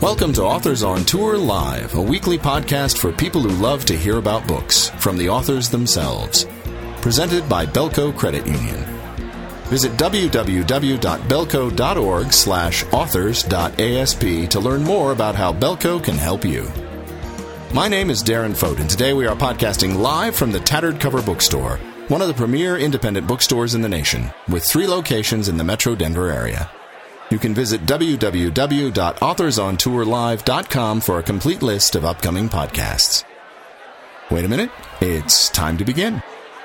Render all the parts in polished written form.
Welcome to Authors on Tour Live, a weekly podcast for people who love to hear about books from the authors themselves. Presented by Belco Credit Union. Visit www.belco.org/authors.asp to learn more about how Belco can help you. My name is Darren Fote, and today we are podcasting live from the Tattered Cover Bookstore, one of the premier independent bookstores in the nation, with 3 locations in the Metro Denver area. You can visit www.authorsontourlive.com for a complete list of upcoming podcasts. Wait a minute, it's time to begin.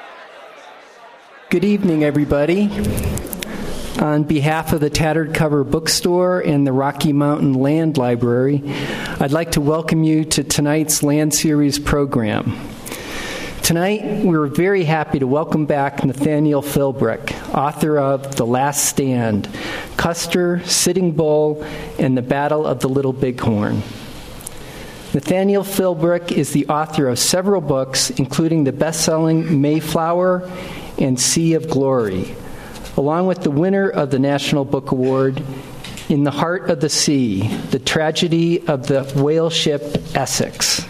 Good evening, everybody. On behalf of the Tattered Cover Bookstore and the Rocky Mountain Land Library, I'd like to welcome you to tonight's Land Series program. Tonight, we're very happy to welcome back Nathaniel Philbrick, author of The Last Stand, Custer, Sitting Bull, and the Battle of the Little Bighorn. Nathaniel Philbrick is the author of several books, including the best-selling Mayflower and Sea of Glory, along with the winner of the National Book Award, In the Heart of the Sea, The Tragedy of the Whale Ship Essex.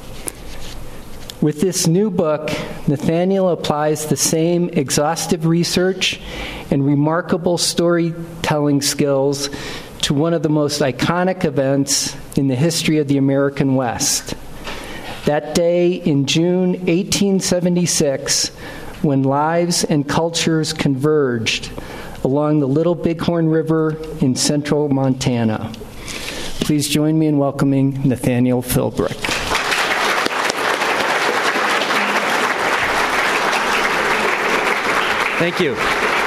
With this new book, Nathaniel applies the same exhaustive research and remarkable storytelling skills to one of the most iconic events in the history of the American West. That day in June 1876, when lives and cultures converged along the Little Bighorn River in central Montana. Please join me in welcoming Nathaniel Philbrick. Thank you.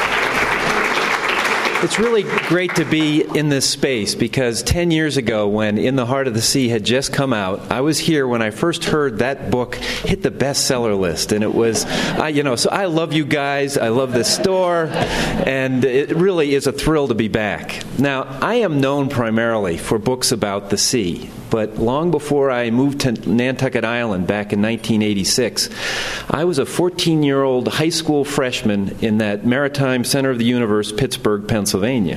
It's really great to be in this space because 10 years ago when In the Heart of the Sea had just come out, I was here when I first heard that book hit the bestseller list. And it was, so I love you guys, I love this store, and it really is a thrill to be back. Now, I am known primarily for books about the sea, but long before I moved to Nantucket Island back in 1986, I was a 14-year-old high school freshman in that maritime center of the universe, Pittsburgh, Pennsylvania.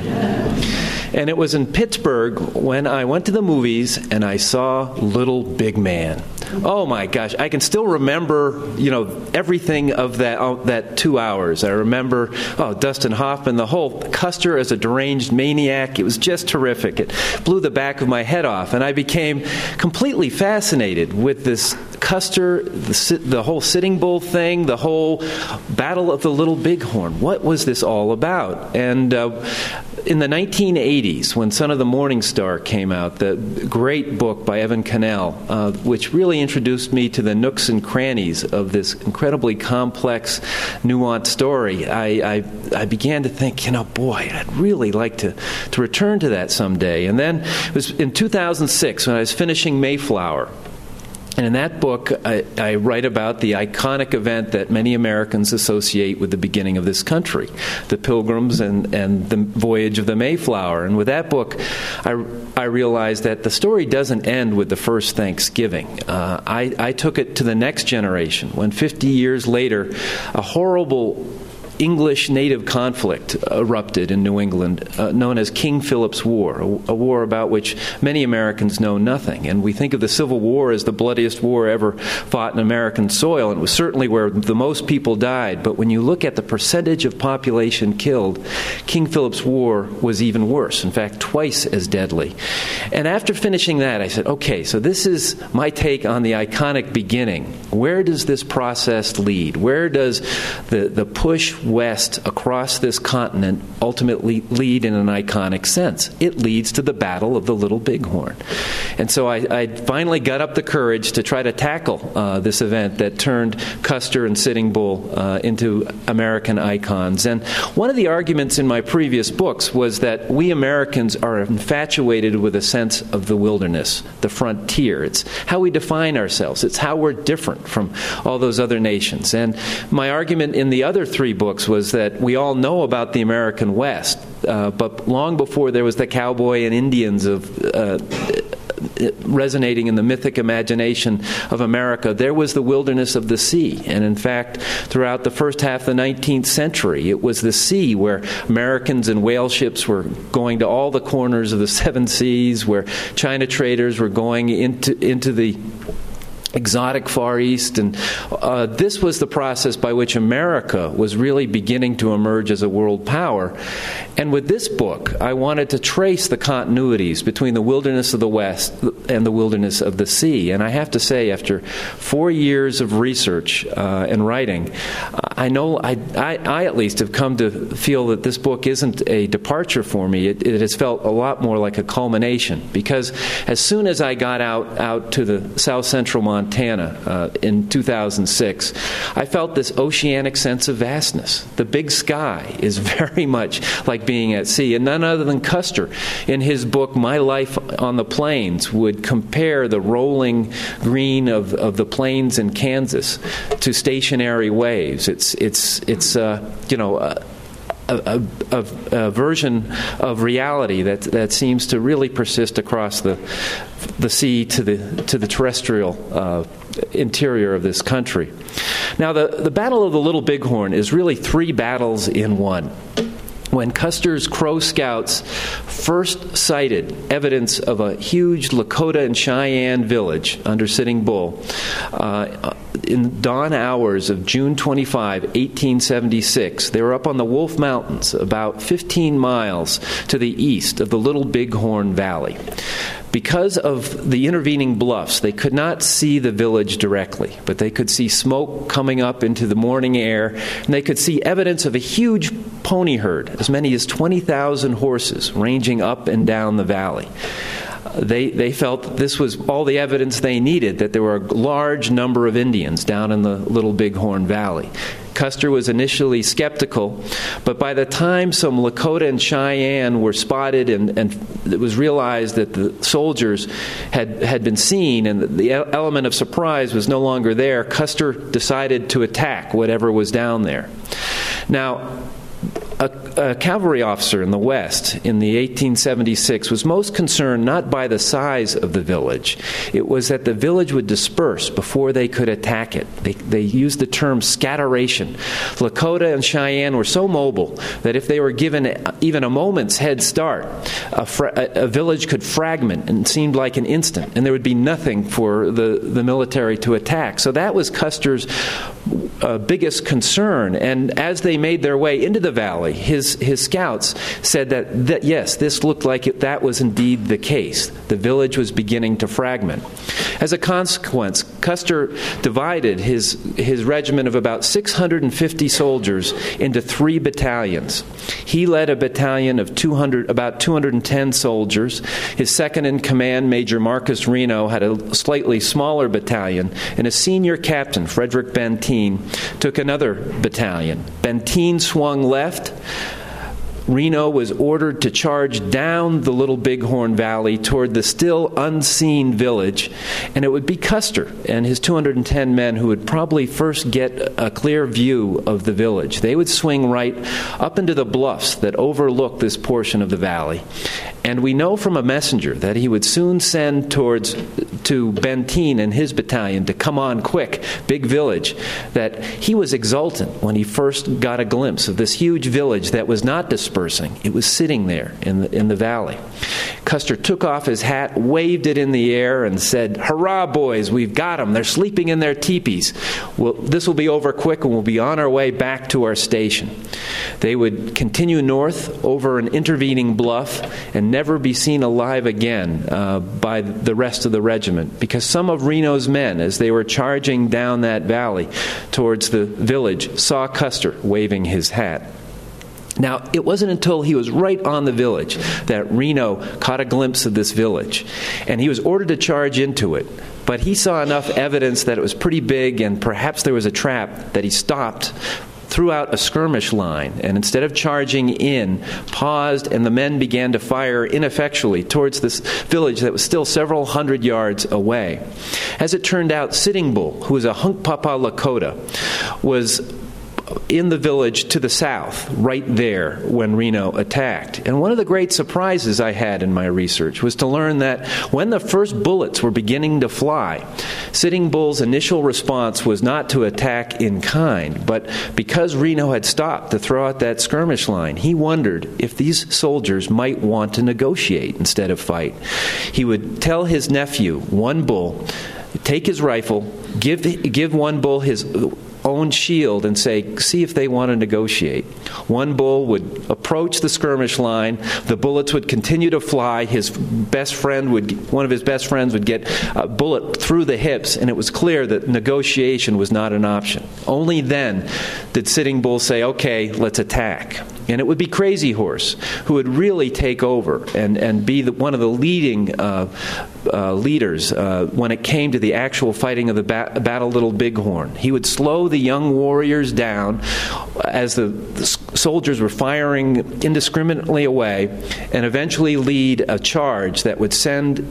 And it was in Pittsburgh when I went to the movies and I saw Little Big Man. Oh my gosh, I can still remember, everything of that 2 hours. I remember, Dustin Hoffman, the whole Custer as a deranged maniac. It was just terrific. It blew the back of my head off, and I became completely fascinated with this Custer, the whole Sitting Bull thing, the whole Battle of the Little Bighorn. What was this all about? And in the 1980s, when Son of the Morning Star came out, the great book by Evan Cannell, which really introduced me to the nooks and crannies of this incredibly complex, nuanced story, I began to think, boy, I'd really like to return to that someday. And then it was in 2006 when I was finishing Mayflower. And in that book, I write about the iconic event that many Americans associate with the beginning of this country, the Pilgrims and the voyage of the Mayflower. And with that book, I realized that the story doesn't end with the first Thanksgiving. I took it to the next generation, when 50 years later, a horrible English native conflict erupted in New England, known as King Philip's War, a war about which many Americans know nothing. And we think of the Civil War as the bloodiest war ever fought in American soil, and it was certainly where the most people died. But when you look at the percentage of population killed, King Philip's War was even worse, in fact, twice as deadly. And after finishing that, I said, okay, so this is my take on the iconic beginning. Where does this process lead? Where does the push west across this continent ultimately lead in an iconic sense? It leads to the Battle of the Little Bighorn. And so I finally got up the courage to try to tackle this event that turned Custer and Sitting Bull into American icons. And one of the arguments in my previous books was that we Americans are infatuated with a sense of the wilderness, the frontier. It's how we define ourselves. It's how we're different from all those other nations. And my argument in the other 3 books was that we all know about the American West, but long before there was the cowboy and Indians of resonating in the mythic imagination of America, there was the wilderness of the sea. And in fact, throughout the first half of the 19th century, it was the sea where Americans and whale ships were going to all the corners of the seven seas, where China traders were going into the exotic Far East, and this was the process by which America was really beginning to emerge as a world power. And with this book, I wanted to trace the continuities between the wilderness of the West and the wilderness of the sea. And I have to say, after 4 years of research and writing, I know I at least have come to feel that this book isn't a departure for me. It has felt a lot more like a culmination, because as soon as I got out to the south central Montana in 2006, I felt this oceanic sense of vastness. The big sky is very much like being at sea. And none other than Custer, in his book My Life on the Plains, would compare the rolling green of the plains in Kansas to stationary waves. It's a version of reality that seems to really persist across the sea to the terrestrial interior of this country. Now, the Battle of the Little Bighorn is really 3 battles in one. When Custer's Crow Scouts first sighted evidence of a huge Lakota and Cheyenne village under Sitting Bull, in dawn hours of June 25, 1876, they were up on the Wolf Mountains, about 15 miles to the east of the Little Bighorn Valley. Because of the intervening bluffs, they could not see the village directly, but they could see smoke coming up into the morning air, and they could see evidence of a huge pony herd, as many as 20,000 horses ranging up and down the valley. They felt that this was all the evidence they needed, that there were a large number of Indians down in the Little Bighorn Valley. Custer was initially skeptical, but by the time some Lakota and Cheyenne were spotted and it was realized that the soldiers had been seen and the element of surprise was no longer there, Custer decided to attack whatever was down there. Now, a cavalry officer in the West in the 1876 was most concerned not by the size of the village. It was that the village would disperse before they could attack it. They used the term scatteration. Lakota and Cheyenne were so mobile that if they were given even a moment's head start, a village could fragment and seemed like an instant, and there would be nothing for the military to attack. So that was Custer's biggest concern. And as they made their way into the valley, his scouts said that yes, this looked like that was indeed the case. The village was beginning to fragment. As a consequence, Custer divided his regiment of about 650 soldiers into 3 battalions. He led a battalion of about 210 soldiers. His second in command, Major Marcus Reno, had a slightly smaller battalion, and a senior captain, Frederick Benteen, took another battalion. Benteen swung left. Reno was ordered to charge down the Little Bighorn Valley toward the still unseen village, and it would be Custer and his 210 men who would probably first get a clear view of the village. They would swing right up into the bluffs that overlook this portion of the valley. And we know from a messenger that he would soon send to Benteen and his battalion to come on quick, big village, that he was exultant when he first got a glimpse of this huge village that was not dispersing. It was sitting there in the valley. Custer took off his hat, waved it in the air, and said, "Hurrah, boys, we've got them. They're sleeping in their teepees. Well, this will be over quick, and we'll be on our way back to our station." They would continue north over an intervening bluff and never be seen alive again by the rest of the regiment, because some of Reno's men, as they were charging down that valley towards the village, saw Custer waving his hat. Now, it wasn't until he was right on the village that Reno caught a glimpse of this village, and he was ordered to charge into it. But he saw enough evidence that it was pretty big and perhaps there was a trap that he stopped, threw out a skirmish line, and instead of charging in, paused, and the men began to fire ineffectually towards this village that was still several hundred yards away. As it turned out, Sitting Bull, who was a Hunkpapa Lakota, was in the village to the south, right there, when Reno attacked. And one of the great surprises I had in my research was to learn that when the first bullets were beginning to fly, Sitting Bull's initial response was not to attack in kind, but because Reno had stopped to throw out that skirmish line, he wondered if these soldiers might want to negotiate instead of fight. He would tell his nephew, One Bull, take his rifle, give One Bull his own shield and say, see if they want to negotiate. One Bull would approach the skirmish line. The bullets would continue to fly. One of his best friends would get a bullet through the hips, and it was clear that negotiation was not an option. Only then did Sitting Bull say, okay, let's attack. And it would be Crazy Horse who would really take over and be one of the leading leaders when it came to the actual fighting of the Battle of Little Bighorn. He would slow the young warriors down as the soldiers were firing indiscriminately away, and eventually lead a charge that would send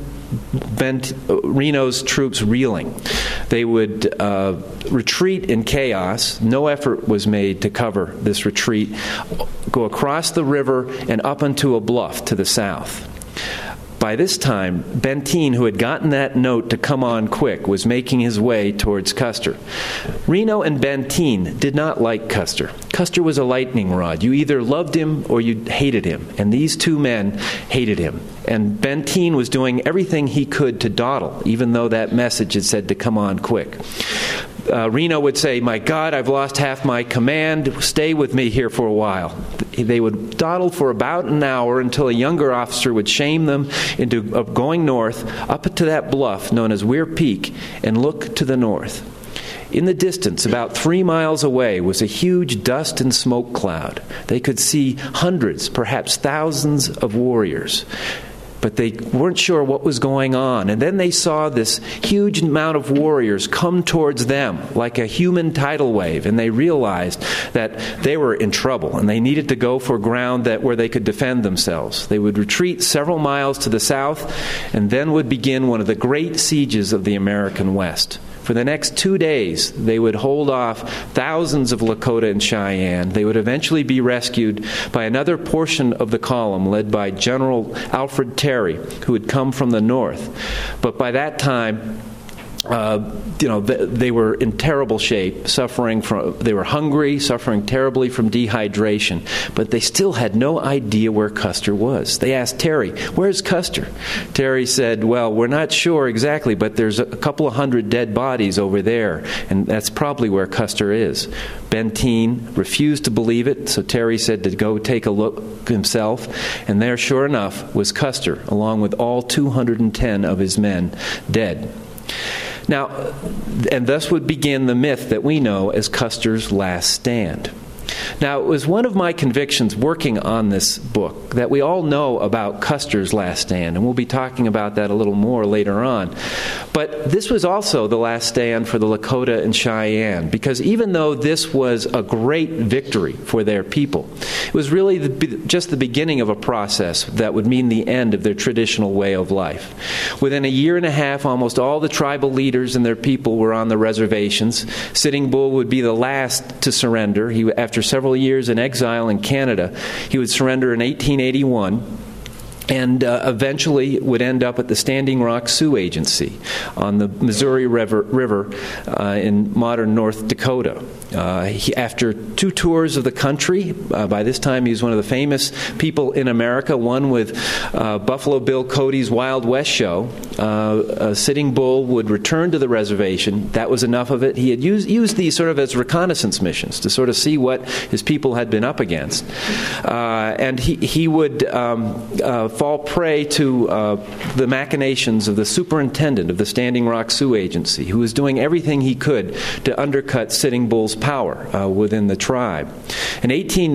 Reno's troops reeling. They would retreat in chaos. No effort was made to cover this retreat. Go across the river and up onto a bluff to the south. By this time, Benteen, who had gotten that note to come on quick, was making his way towards Custer. Reno and Benteen did not like Custer. Custer was a lightning rod. You either loved him or you hated him. And these two men hated him. And Benteen was doing everything he could to dawdle, even though that message had said to come on quick. Reno would say, my God, I've lost half my command. Stay with me here for a while. They would dawdle for about an hour until a younger officer would shame them into going north up to that bluff known as Weir Peak and look to the north. In the distance, about 3 miles away, was a huge dust and smoke cloud. They could see hundreds, perhaps thousands of warriors. But they weren't sure what was going on. And then they saw this huge amount of warriors come towards them like a human tidal wave. And they realized that they were in trouble and they needed to go for ground where they could defend themselves. They would retreat several miles to the south and then would begin one of the great sieges of the American West. For the next 2 days, they would hold off thousands of Lakota and Cheyenne. They would eventually be rescued by another portion of the column led by General Alfred Terry, who had come from the north. But by that time, they were in terrible shape, they were hungry, suffering terribly from dehydration, but they still had no idea where Custer was. They asked Terry, where's Custer? Terry said, well, we're not sure exactly, but there's a couple of hundred dead bodies over there, and that's probably where Custer is. Benteen refused to believe it, so Terry said to go take a look himself, and there, sure enough, was Custer, along with all 210 of his men dead. Now, and thus would begin the myth that we know as Custer's Last Stand. Now, it was one of my convictions working on this book that we all know about Custer's Last Stand, and we'll be talking about that a little more later on. But this was also the last stand for the Lakota and Cheyenne, because even though this was a great victory for their people, it was really just the beginning of a process that would mean the end of their traditional way of life. Within a year and a half, almost all the tribal leaders and their people were on the reservations. Sitting Bull would be the last to surrender. After several years in exile in Canada, he would surrender in 1881. And eventually would end up at the Standing Rock Sioux Agency on the Missouri River in modern North Dakota. After 2 tours of the country, by this time he was one of the famous people in America, one with Buffalo Bill Cody's Wild West show. Sitting Bull would return to the reservation. That was enough of it. He had used these sort of as reconnaissance missions to sort of see what his people had been up against. And he would fall prey to the machinations of the superintendent of the Standing Rock Sioux Agency, who was doing everything he could to undercut Sitting Bull's power within the tribe. In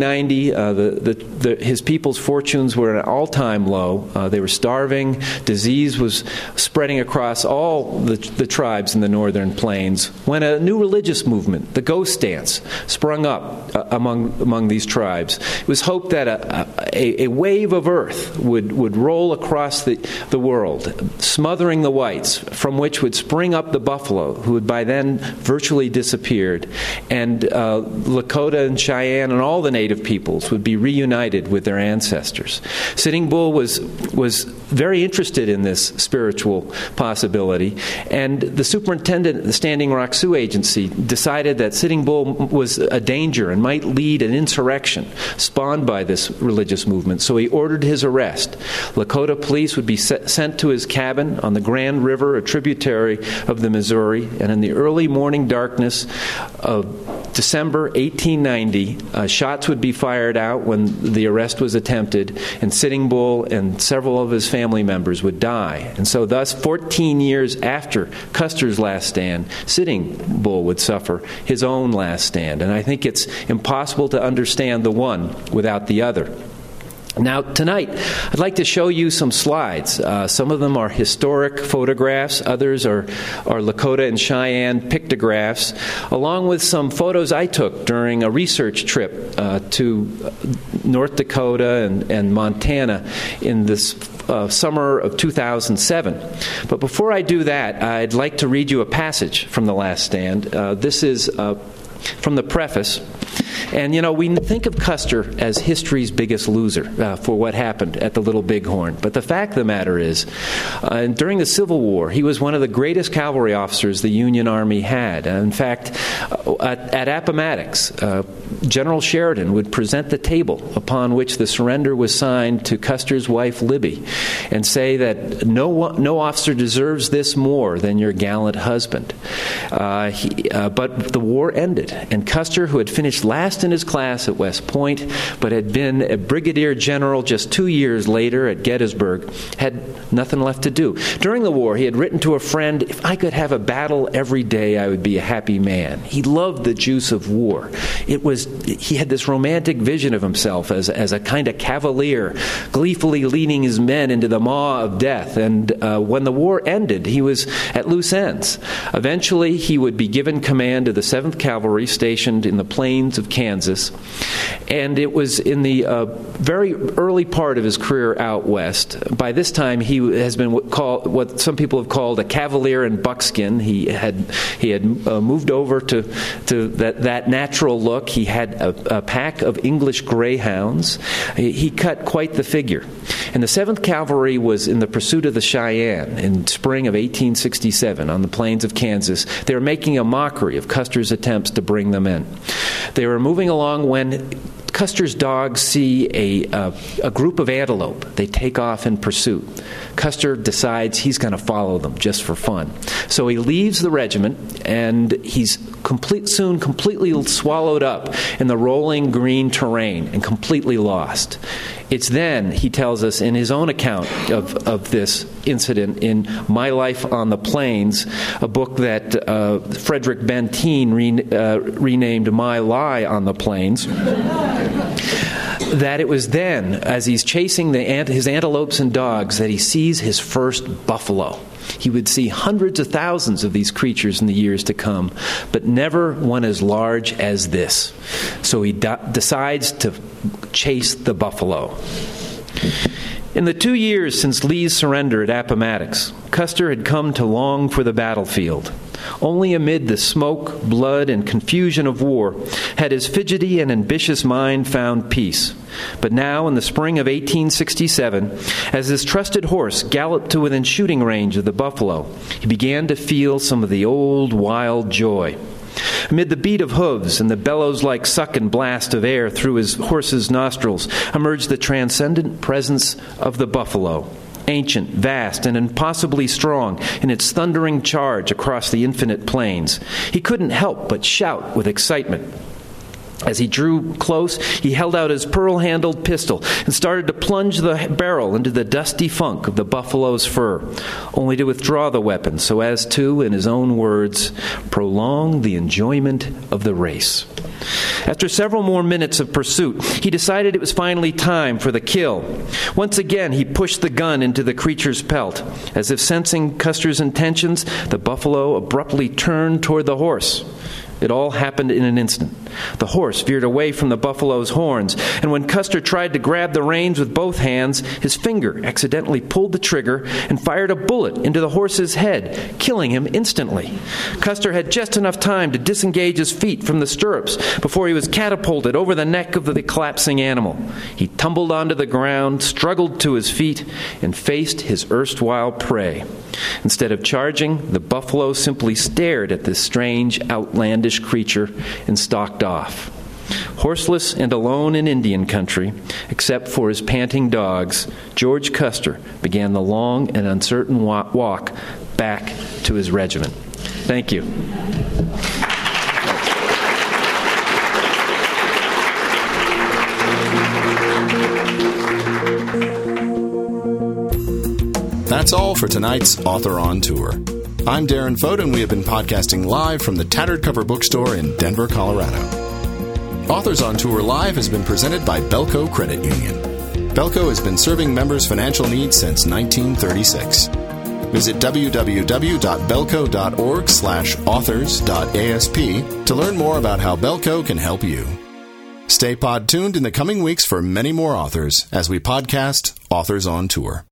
1890, his people's fortunes were at an all-time low. They were starving. Disease was spreading across all the tribes in the northern plains when a new religious movement, the Ghost Dance, sprung up among these tribes. It was hoped that a wave of earth would roll across the world, smothering the whites, from which would spring up the buffalo, who had by then virtually disappeared, and Lakota and Cheyenne and all the native peoples would be reunited with their ancestors. Sitting Bull was very interested in this spiritual possibility, and the superintendent of the Standing Rock Sioux Agency decided that Sitting Bull was a danger and might lead an insurrection spawned by this religious movement, so he ordered his arrest. Lakota police would be sent to his cabin on the Grand River, a tributary of the Missouri, and in the early morning darkness of December 1890, shots would be fired out when the arrest was attempted, and Sitting Bull and several of his family members would die. And so thus, 14 years after Custer's last stand, Sitting Bull would suffer his own last stand. And I think it's impossible to understand the one without the other. Now, tonight, I'd like to show you some slides. Some of them are historic photographs. Others are Lakota and Cheyenne pictographs, along with some photos I took during a research trip to North Dakota and Montana in this summer of 2007. But before I do that, I'd like to read you a passage from The Last Stand. This is from the preface. And, we think of Custer as history's biggest loser for what happened at the Little Bighorn. But the fact of the matter is, during the Civil War, he was one of the greatest cavalry officers the Union Army had. In fact, at Appomattox, General Sheridan would present the table upon which the surrender was signed to Custer's wife, Libby, and say that no officer deserves this more than your gallant husband. But the war ended, and Custer, who had finished last in his class at West Point, but had been a brigadier general just 2 years later at Gettysburg, had nothing left to do. During the war, he had written to a friend, "If I could have a battle every day, I would be a happy man." He loved the juice of war. He had this romantic vision of himself as a kind of cavalier, gleefully leading his men into the maw of death. And when the war ended, he was at loose ends. Eventually, he would be given command of the 7th Cavalry stationed in the plains of Kansas. And it was in the very early part of his career out west. By this time, he has been what some people have called a cavalier in buckskin. He had moved over to that natural look. He had a pack of English greyhounds. He cut quite the figure. And the 7th Cavalry was in the pursuit of the Cheyenne in spring of 1867 on the plains of Kansas. They were making a mockery of Custer's attempts to bring them in. They were moving along when Custer's dogs see a group of antelope. They take off in pursuit. Custer decides he's going to follow them just for fun. So he leaves the regiment, and he's soon completely swallowed up in the rolling green terrain and completely lost. It's then, he tells us in his own account of this incident in My Life on the Plains, a book that Frederick Benteen renamed My Lie on the Plains, that it was then, as he's chasing his antelopes and dogs, that he sees his first buffalo. He would see hundreds of thousands of these creatures in the years to come, but never one as large as this. So he decides to chase the buffalo. In the 2 years since Lee's surrender at Appomattox, Custer had come to long for the battlefield. Only amid the smoke, blood, and confusion of war had his fidgety and ambitious mind found peace. But now, in the spring of 1867, as his trusted horse galloped to within shooting range of the buffalo, he began to feel some of the old wild joy. Amid the beat of hooves and the bellows-like suck and blast of air through his horse's nostrils emerged the transcendent presence of the buffalo, ancient, vast, and impossibly strong in its thundering charge across the infinite plains. He couldn't help but shout with excitement. As he drew close, he held out his pearl-handled pistol and started to plunge the barrel into the dusty funk of the buffalo's fur, only to withdraw the weapon so as to, in his own words, prolong the enjoyment of the race. After several more minutes of pursuit, he decided it was finally time for the kill. Once again, he pushed the gun into the creature's pelt. As if sensing Custer's intentions, the buffalo abruptly turned toward the horse. It all happened in an instant. The horse veered away from the buffalo's horns, and when Custer tried to grab the reins with both hands, his finger accidentally pulled the trigger and fired a bullet into the horse's head, killing him instantly. Custer had just enough time to disengage his feet from the stirrups before he was catapulted over the neck of the collapsing animal. He tumbled onto the ground, struggled to his feet, and faced his erstwhile prey. Instead of charging, the buffalo simply stared at this strange, outlandish creature and stalked off. Horseless and alone in Indian country, except for his panting dogs, George Custer began the long and uncertain walk back to his regiment. Thank you. That's all for tonight's Author on Tour. I'm Darren Foden, and we have been podcasting live from the Tattered Cover Bookstore in Denver, Colorado. Authors on Tour Live has been presented by Belco Credit Union. Belco has been serving members' financial needs since 1936. Visit www.belco.org/authors.asp to learn more about how Belco can help you. Stay pod tuned in the coming weeks for many more authors as we podcast Authors on Tour.